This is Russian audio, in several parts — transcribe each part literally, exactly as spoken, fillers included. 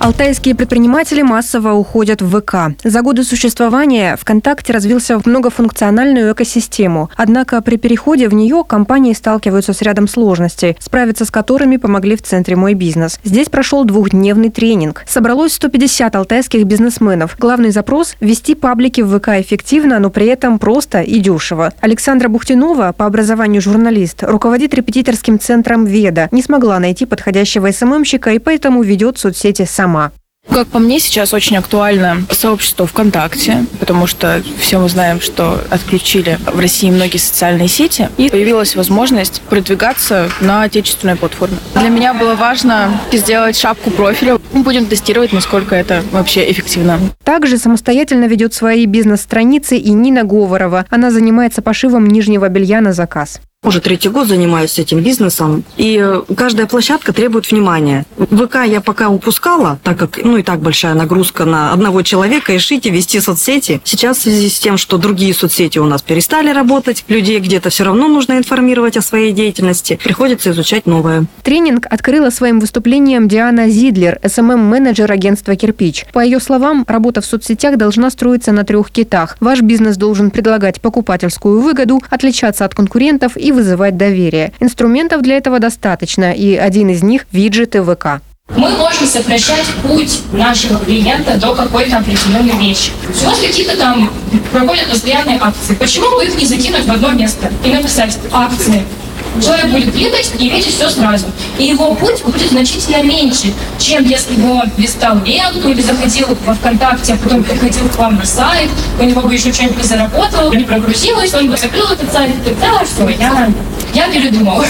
Алтайские предприниматели массово уходят в ВК. За годы существования ВКонтакте развился в многофункциональную экосистему. Однако при переходе в нее компании сталкиваются с рядом сложностей, справиться с которыми помогли в центре «Мой бизнес». Здесь прошел двухдневный тренинг. Собралось сто пятьдесят алтайских бизнесменов. Главный запрос – вести паблики в ВК эффективно, но при этом просто и дешево. Александра Бухтинова, по образованию журналист, руководит репетиторским центром «Веда», не смогла найти подходящего эс эм эм-щика и поэтому ведет соцсети сама. Как по мне, сейчас очень актуально сообщество ВКонтакте, потому что все мы знаем, что отключили в России многие социальные сети, и появилась возможность продвигаться на отечественной платформе. Для меня было важно сделать шапку профиля. Мы будем тестировать, насколько это вообще эффективно. Также самостоятельно ведет свои бизнес-страницы и Нина Говорова. Она занимается пошивом нижнего белья на заказ. Уже третий год занимаюсь этим бизнесом, и каждая площадка требует внимания. ВК я пока упускала, так как, ну, и так большая нагрузка на одного человека, и шить, и вести соцсети. Сейчас в связи с тем, что другие соцсети у нас перестали работать, людей где-то все равно нужно информировать о своей деятельности, приходится изучать новое. Тренинг открыла своим выступлением Диана Зидлер, эс эм эм-менеджер агентства «Кирпич». По ее словам, работа в соцсетях должна строиться на трех китах. Ваш бизнес должен предлагать покупательскую выгоду, отличаться от конкурентов и вызывать доверие. Инструментов для этого достаточно, и один из них – виджеты ВК. Мы можем сокращать путь нашего клиента до какой-то определенной вещи. У вас какие-то там проходят постоянные акции. Почему бы их не закинуть в одно место и написать акции? Человек будет кликать и видеть все сразу. И его путь будет значительно меньше, чем если бы он листал ленту или заходил во ВКонтакте, а потом приходил к вам на сайт, у него бы еще что-нибудь не заработало, не прогрузилось, он бы закрыл этот сайт и тогда что, я, я передумал.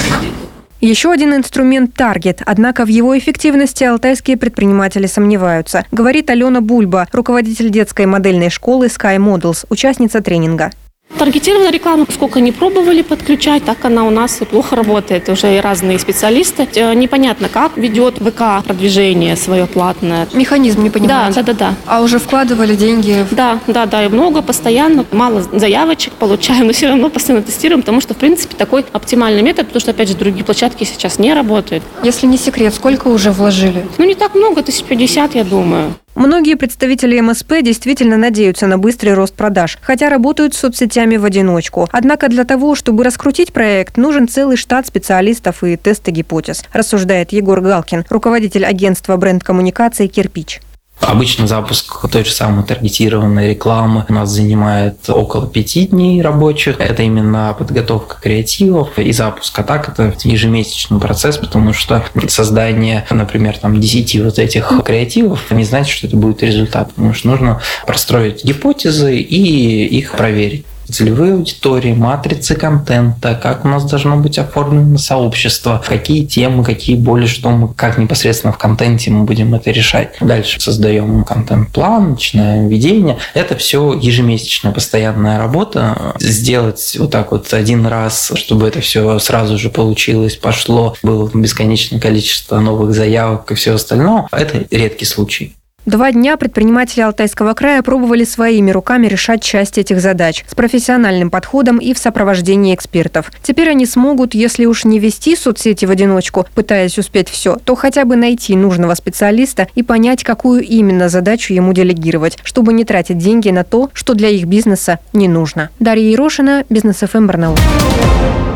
Еще один инструмент – таргет. Однако в его эффективности алтайские предприниматели сомневаются. Говорит Алена Бульба, руководитель детской модельной школы Sky Models, участница тренинга. Таргетированная реклама, сколько не пробовали подключать, так она у нас и плохо работает. Уже и разные специалисты. Непонятно, как ведет ВК продвижение свое платное. Механизм не понимаете? Да, да, да, да. А уже вкладывали деньги? Да, да, да, и много, постоянно. Мало заявочек получаем, но все равно постоянно тестируем, потому что, в принципе, такой оптимальный метод, потому что, опять же, другие площадки сейчас не работают. Если не секрет, сколько уже вложили? Ну, не так много, тысяч пятьдесят, я думаю. Многие представители эм эс пэ действительно надеются на быстрый рост продаж, хотя работают с соцсетями в одиночку. Однако для того, чтобы раскрутить проект, нужен целый штат специалистов и тесты гипотез, рассуждает Егор Галкин, руководитель агентства бренд-коммуникации «Кирпич». Обычно запуск той же самой таргетированной рекламы у нас занимает около пяти дней рабочих. Это именно подготовка креативов и запуск. А так это ежемесячный процесс, потому что создание, например, там, десяти вот этих креативов не значит, что это будет результат. Потому что нужно простроить гипотезы и их проверить. Целевые аудитории, матрицы контента, как у нас должно быть оформлено сообщество, какие темы, какие боли, что мы, как непосредственно в контенте мы будем это решать. Дальше создаем контент-план, начинаем ведение. Это все ежемесячная постоянная работа. Сделать вот так вот один раз, чтобы это все сразу же получилось, пошло, было бесконечное количество новых заявок и все остальное, это редкий случай. Два дня предприниматели Алтайского края пробовали своими руками решать часть этих задач с профессиональным подходом и в сопровождении экспертов. Теперь они смогут, если уж не вести соцсети в одиночку, пытаясь успеть все, то хотя бы найти нужного специалиста и понять, какую именно задачу ему делегировать, чтобы не тратить деньги на то, что для их бизнеса не нужно. Дарья Ерошина, Бизнес эф эм, Барнаул.